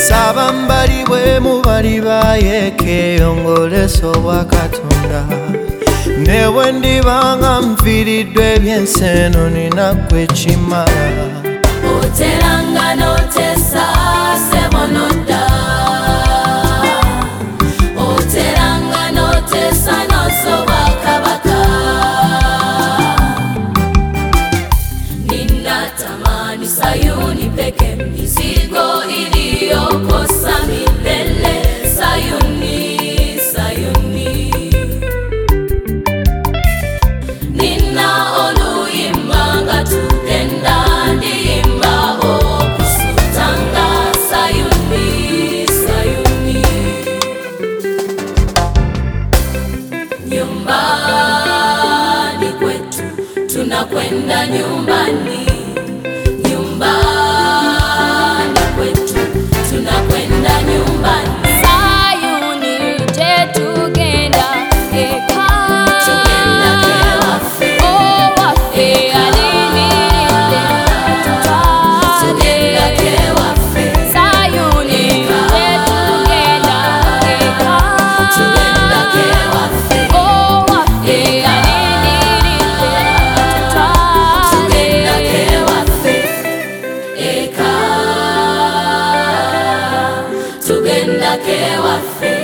Sabambali bwe mubali bayekeyongoleso bwa Katonda. Newe ndibanga nfiiriddwe eby'enseeno nina gwe kimala. Oteranga n'otesa ssebo n'odda, oteranga n'otesa n'osoba Kabaka. Ninatamani Sayuni peke, mizigo iliyokosa milele. Sayuni, Sayuni. Nina oluyimba nga tugenda ndiyimba okusutanga Sayuni, Sayuni. Nyumbani kwetu tunakwenda nyumbani, nyumbani kwetu tunakwenda nyumbani. Sayuni je tugenda eka, Tugenda kewaffe, owaffe alimiridde tutwale. tugenda kewaffe, Sayuni je tugenda eka, tugenda kewaffe, owaffe alimiridde tutwale. tugenda kewaffe eka, tugenda kewaffe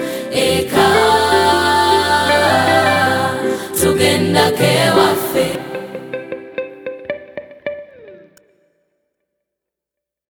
eka, tugenda kewaffe.